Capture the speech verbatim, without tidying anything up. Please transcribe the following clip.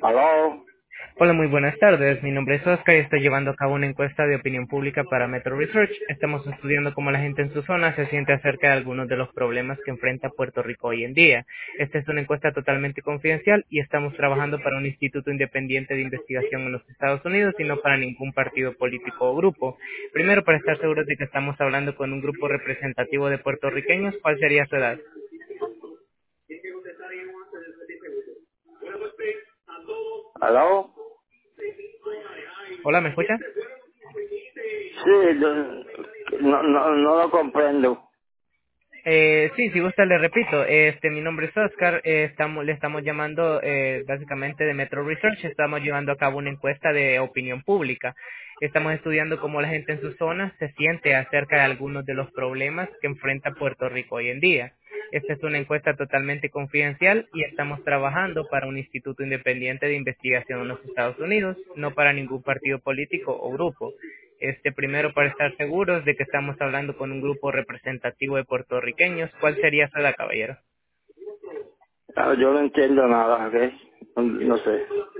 Aló. Hola, muy buenas tardes. Mi nombre es Oscar y estoy llevando a cabo una encuesta de opinión pública para Metro Research. Estamos estudiando cómo la gente en su zona se siente acerca de algunos de los problemas que enfrenta Puerto Rico hoy en día. Esta es una encuesta totalmente confidencial y estamos trabajando para un instituto independiente de investigación en los Estados Unidos y no para ningún partido político o grupo. Primero, para estar seguros de que estamos hablando con un grupo representativo de puertorriqueños, ¿cuál sería su edad? Aló. Hola, ¿me escucha? Sí, yo- no, no, no lo comprendo. Eh, sí, si gusta le repito, este, mi nombre es Oscar, eh, estamos, le estamos llamando eh, básicamente de Metro Research, estamos llevando a cabo una encuesta de opinión pública. Estamos estudiando cómo la gente en su zona se siente acerca de algunos de los problemas que enfrenta Puerto Rico hoy en día. Esta es una encuesta totalmente confidencial y estamos trabajando para un instituto independiente de investigación en los Estados Unidos, no para ningún partido político o grupo. Este, primero, para estar seguros de que estamos hablando con un grupo representativo de puertorriqueños, ¿cuál sería su edad, caballero? Ah, yo no entiendo nada, ¿ok? No, no sé.